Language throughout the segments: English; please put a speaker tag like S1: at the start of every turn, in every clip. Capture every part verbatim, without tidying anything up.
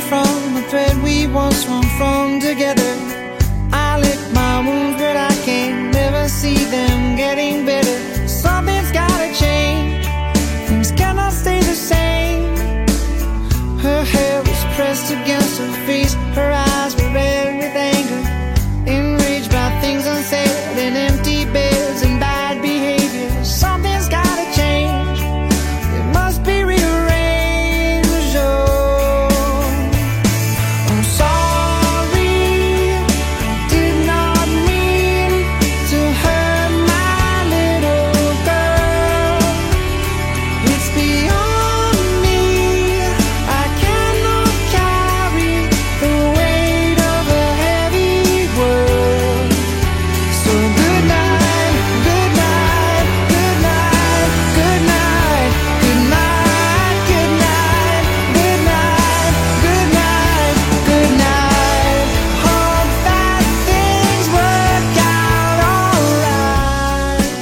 S1: from the thread we once swung from together. I lick my wounds, but I can't never see them getting better. Something's gotta change, things cannot stay the same. Her hair was pressed against her face, her eyes were red with anger, enraged by things unsaid and empty beds and bad behavior. Something's gotta change, it must be rearranged. Oh, I'm sorry, I did not mean to hurt my little girl. It's beyond me, I cannot carry the weight of a heavy world. So good night, good night, good night, good night, good night, good night, good night, good night, good night. Hope that things work out alright.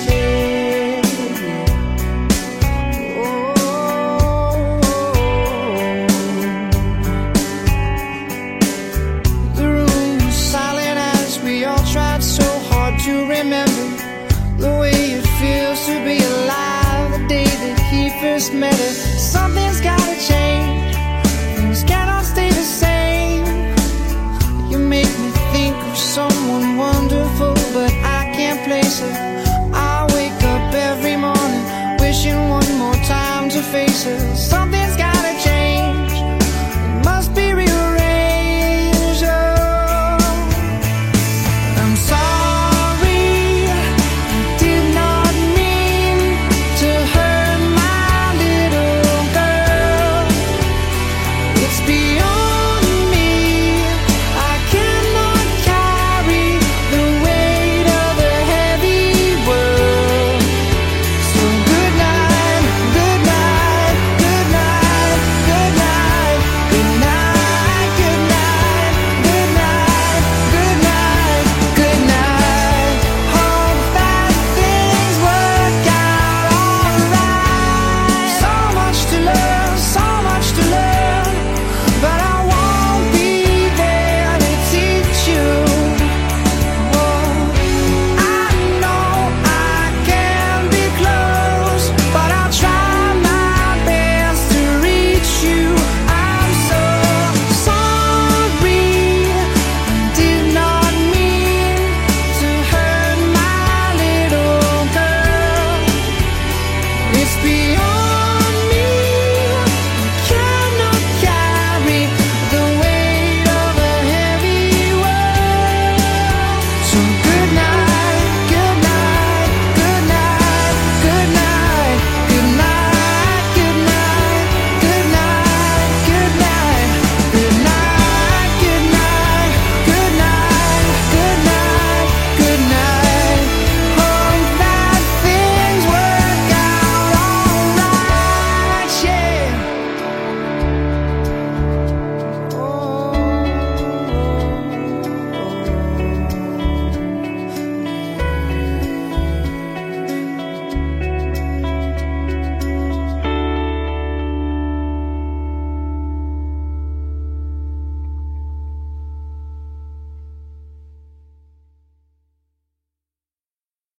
S1: The room was silent as we all tried so hard to remember the way it feels to be alive the day that he first met her. Something's gotta change,